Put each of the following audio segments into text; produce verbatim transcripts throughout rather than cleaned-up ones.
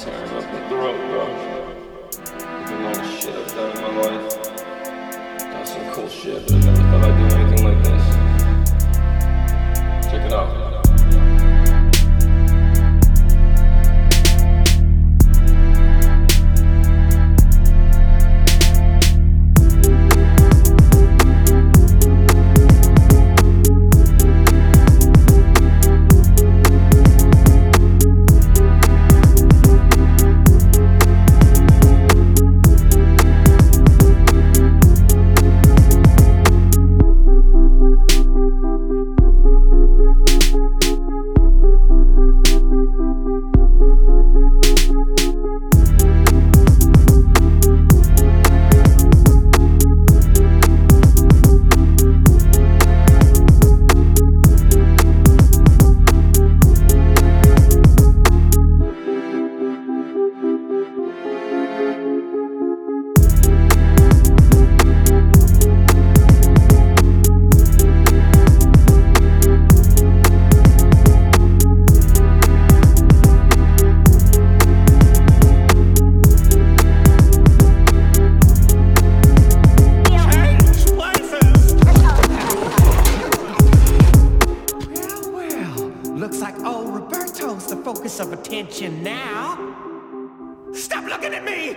tearing up the throat, bro. Even all the shit I've done in my life. Done some cool shit, but I never thought I'd do anything like this. Check it out. Looks like old Roberto's the focus of attention now. Stop looking at me!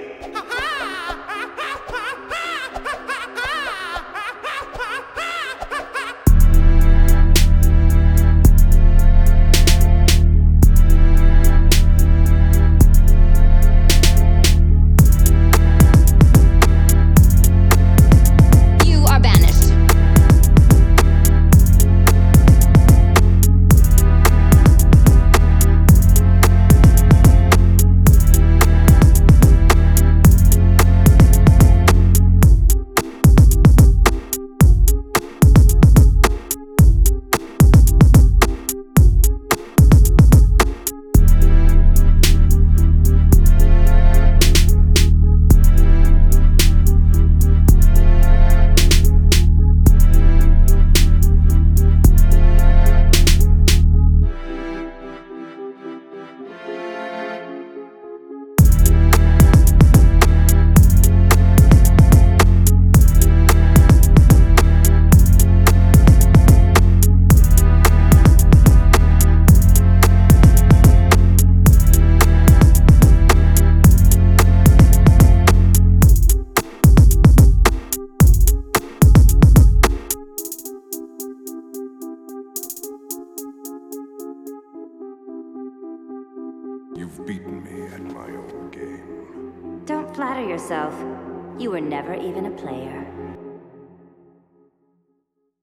You've beaten me at my own game. Don't flatter yourself. You were never even a player.